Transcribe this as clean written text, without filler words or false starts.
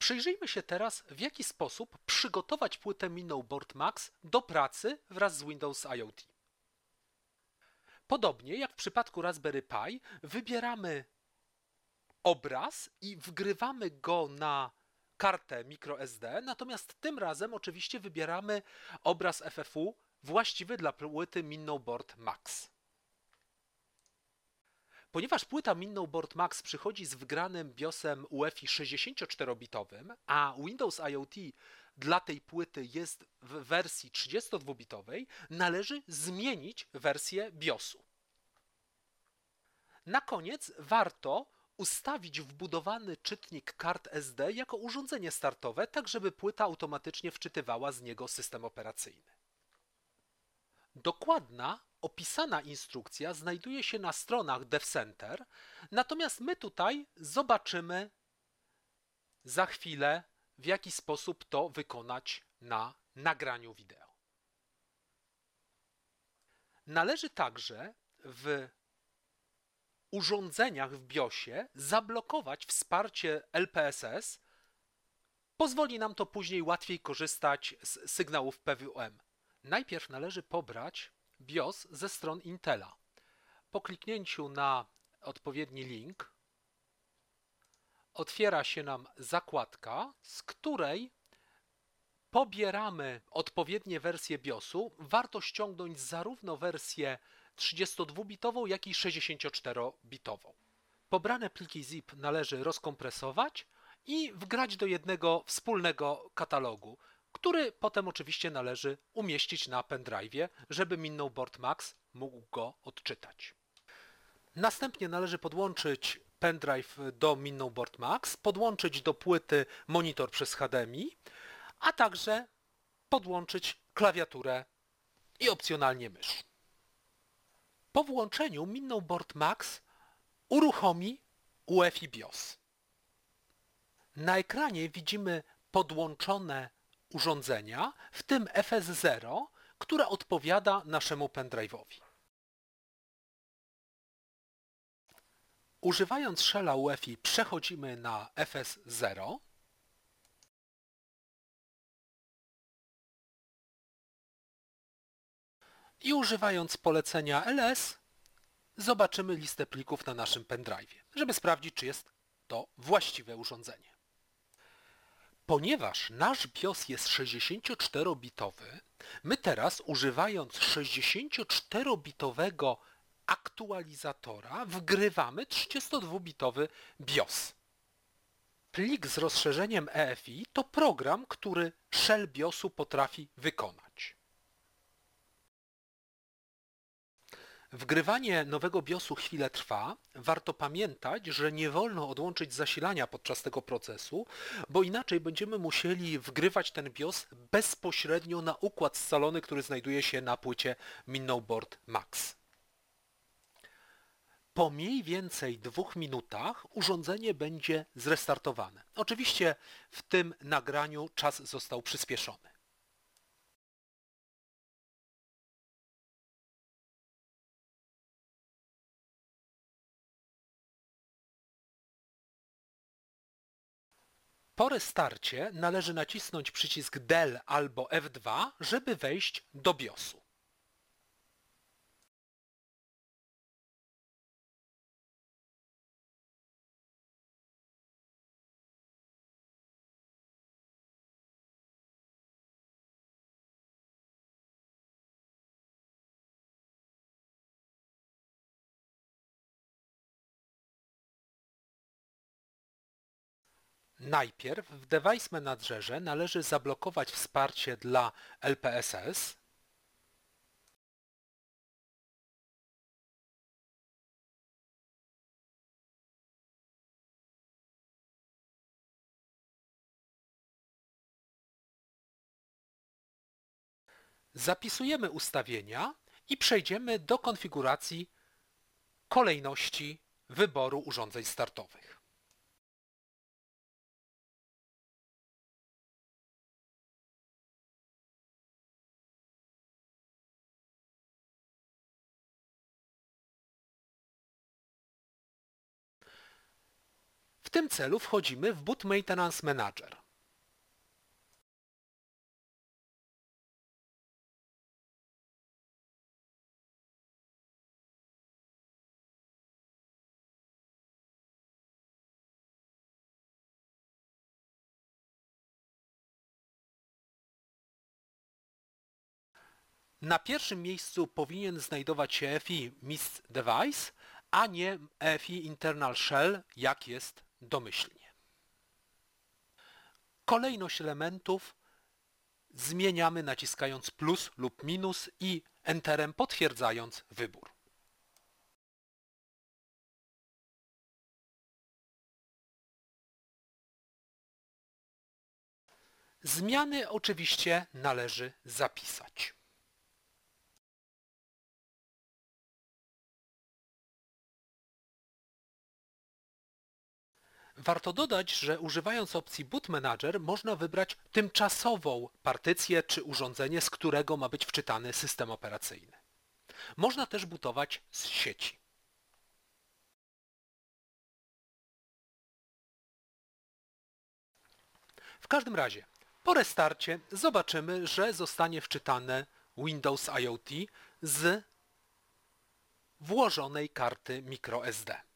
Przyjrzyjmy się teraz, w jaki sposób przygotować płytę Minnow Board Max do pracy wraz z Windows IoT. Podobnie jak w przypadku Raspberry Pi, wybieramy obraz i wgrywamy go na kartę microSD, natomiast tym razem oczywiście wybieramy obraz FFU właściwy dla płyty Minnow Board Max. Ponieważ płyta Minnow Board Max przychodzi z wgranym BIOSem UEFI 64-bitowym, a Windows IoT dla tej płyty jest w wersji 32-bitowej, należy zmienić wersję BIOSu. Na koniec warto ustawić wbudowany czytnik kart SD jako urządzenie startowe, tak żeby płyta automatycznie wczytywała z niego system operacyjny. Dokładna, opisana instrukcja znajduje się na stronach DevCenter, natomiast my tutaj zobaczymy za chwilę, w jaki sposób to wykonać na nagraniu wideo. Należy także w urządzeniach w BIOSie zablokować wsparcie LPSS. Pozwoli nam to później łatwiej korzystać z sygnałów PWM. Najpierw należy pobrać BIOS ze stron Intela. Po kliknięciu na odpowiedni link otwiera się nam zakładka, z której pobieramy odpowiednie wersje BIOSu. Warto ściągnąć zarówno wersję 32-bitową, jak i 64-bitową. Pobrane pliki zip należy rozkompresować i wgrać do jednego wspólnego katalogu, który potem oczywiście należy umieścić na pendrive'ie, żeby Minnow Board Max mógł go odczytać. Następnie należy podłączyć pendrive do Minnow Board Max, podłączyć do płyty monitor przez HDMI, a także podłączyć klawiaturę i opcjonalnie mysz. Po włączeniu Minnow Board Max uruchomi UEFI BIOS. Na ekranie widzimy podłączone urządzenia, w tym FS0, które odpowiada naszemu pendrive'owi. Używając shella UEFI przechodzimy na FS0. I używając polecenia ls zobaczymy listę plików na naszym pendrive'ie, żeby sprawdzić, czy jest to właściwe urządzenie. Ponieważ nasz BIOS jest 64-bitowy, my teraz używając 64-bitowego aktualizatora wgrywamy 32-bitowy BIOS. Plik z rozszerzeniem EFI to program, który shell BIOSu potrafi wykonać. Wgrywanie nowego BIOSu chwilę trwa. Warto pamiętać, że nie wolno odłączyć zasilania podczas tego procesu, bo inaczej będziemy musieli wgrywać ten BIOS bezpośrednio na układ scalony, który znajduje się na płycie Minnow Board Max. Po mniej więcej 2 minutach urządzenie będzie zrestartowane. Oczywiście w tym nagraniu czas został przyspieszony. Po restarcie należy nacisnąć przycisk Del albo F2, żeby wejść do BIOSu. Najpierw w Device Managerze należy zablokować wsparcie dla LPSS. Zapisujemy ustawienia i przejdziemy do konfiguracji kolejności wyboru urządzeń startowych. W tym celu wchodzimy w Boot Maintenance Manager. Na pierwszym miejscu powinien znajdować się EFI MIST Device, a nie EFI Internal Shell, jak jest domyślnie. Kolejność elementów zmieniamy naciskając plus lub minus i Enterem potwierdzając wybór. Zmiany oczywiście należy zapisać. Warto dodać, że używając opcji Boot Manager można wybrać tymczasową partycję czy urządzenie, z którego ma być wczytany system operacyjny. Można też bootować z sieci. W każdym razie, po restarcie zobaczymy, że zostanie wczytane Windows IoT z włożonej karty microSD.